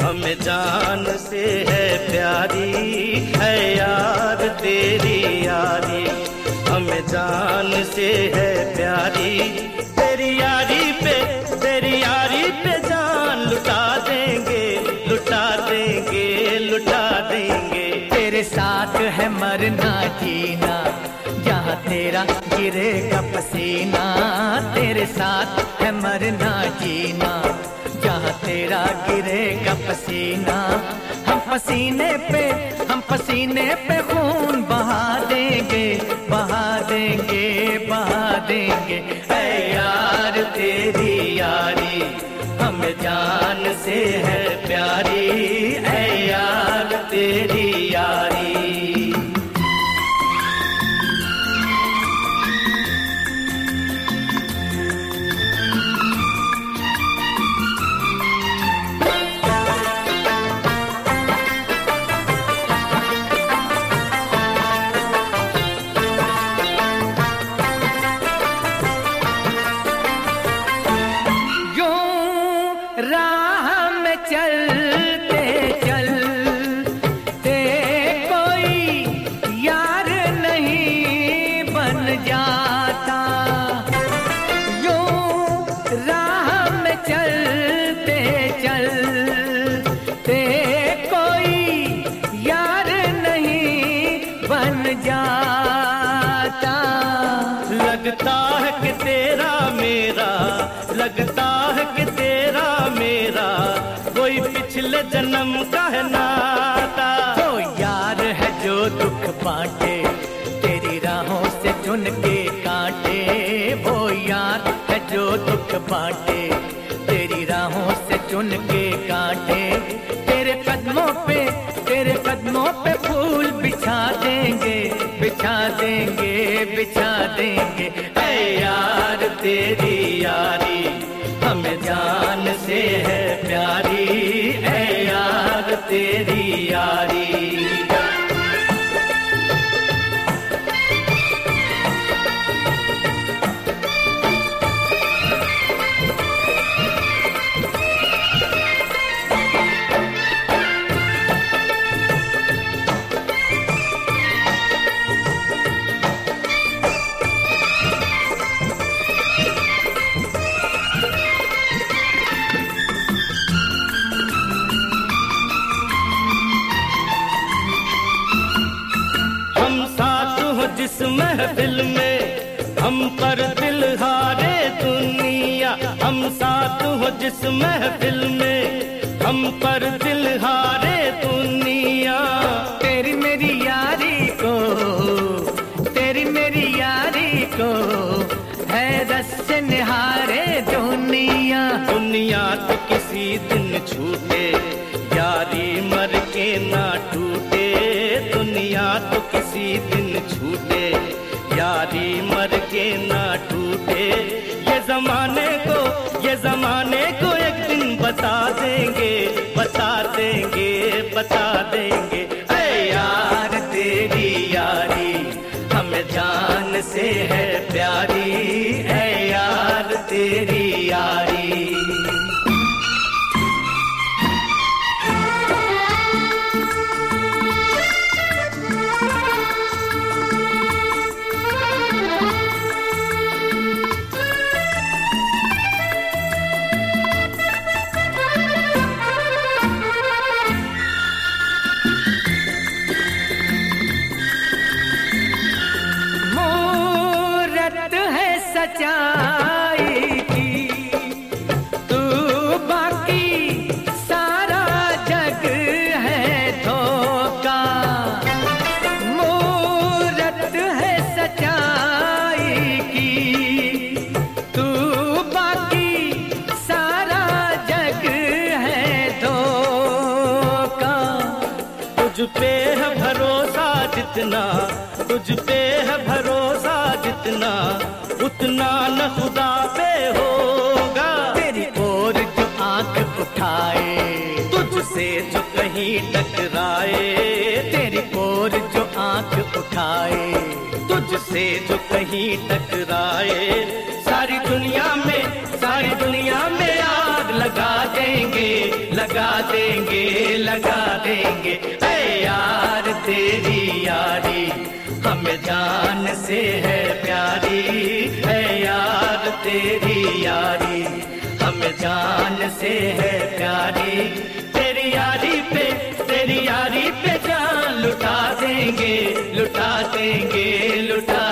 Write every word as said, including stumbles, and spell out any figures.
हमें जान से है प्यारी है यार तेरी यारी, हमें जान से है प्यारी तेरी यारी पे, तेरी यारी पे जान लुटा देंगे, लुटा देंगे, लुटा देंगे। तेरे साथ है मरना जीना जहाँ तेरा गिरेगा पसीना, तेरे साथ है मरना जीना जहाँ तेरा गिरेगा पसीना। हम पसीने पे, हम पसीने पे खून बहा देंगे, बहा देंगे, बहा देंगे। ऐ यार तेरी यारी हमें जान से है प्यारी, ऐ यार तेरी यारी। राह में चलते चलते कोई यार नहीं बन जाता, यूं राह में चलते चलते कोई यार नहीं बन जाता। लगता है कि तेरा मेरा, लगता है कि तेरा मेरा कोई पिछले जन्म का है नाता। तो यार है जो दुख बांटे तेरी राहों से चुन के काटे, वो यार है जो दुख बांटे तेरी राहों से चुन के काटे। तेरे कदमों पे, तेरे कदमों पे फूल बिछा देंगे, बिछा देंगे, बिछा देंगे। ऐ यार तेरी यारी हमें जान से है प्यारी, ऐ यार तेरी यारी। जिस महफिल में हम पर दिल हारे दुनिया, हम साथ हो जिस महफिल में हम पर दिल हारे दुनिया। तेरी मेरी यारी को, तेरी मेरी यारी को है रस से निहारे दुनिया। दुनिया तो किसी दिन छूटे यारी मर के ना टूटे, दुनिया तो किसी दिन छूटे यारी मर के ना टूटे। ये जमाने को, ये जमाने को एक दिन बता देंगे, बता देंगे, बता देंगे। ऐ यार तेरी यारी हमें जान से है प्यारी, ऐ यार तेरी यारी। सच्चाई की तू बाकी सारा जग है धोखा, मूरत है सच्चाई की तू बाकी सारा जग है धोखा। तुझ पे है भरोसा जितना, तुझ पे है भरोसा जितना, उतना न खुदा पे होगा। तेरी ओर जो आंख उठाए तुझसे जो कहीं टकराए, तेरी ओर जो आंख उठाए तुझसे जो कहीं टकराए। सारी दुनिया में, सारी दुनिया में आग लगा देंगे, लगा देंगे लगा देंगे। ऐ यार तेरी यारी हमें जान से है प्यारी, ऐ यार तेरी यारी हमें जान से है प्यारी। तेरी यारी पे तेरी यारी पे जान लुटा देंगे, लुटा देंगे, लुटा